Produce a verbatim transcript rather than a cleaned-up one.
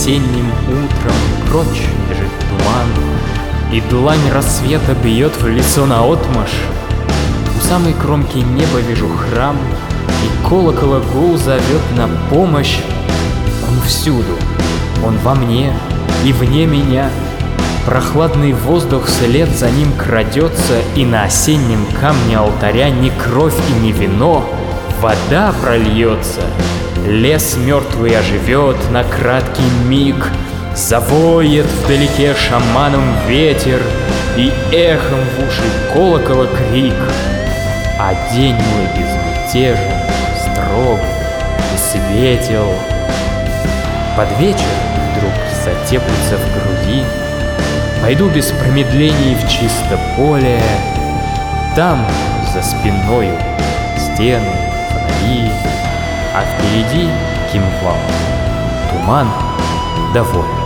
осенним утром прочь бежит туман, и длань рассвета бьет в лицо наотмашь. У самой кромки неба вижу храм, и колокола гул зовет на помощь. Он всюду, он во мне и вне меня. Прохладный воздух вслед за ним крадется, и на осеннем камне алтаря не кровь и не вино, вода прольется. Лес мертвый оживет на краткий миг, завоет вдалеке шаманом ветер, и эхом в уши колокола крик. А день мой безмятежен, строг и светел. Под вечер вдруг затеплится в груди. Пойду без промедлений в чисто поле. Там за спиною стены, фонари, а впереди кимвал, туман да воля.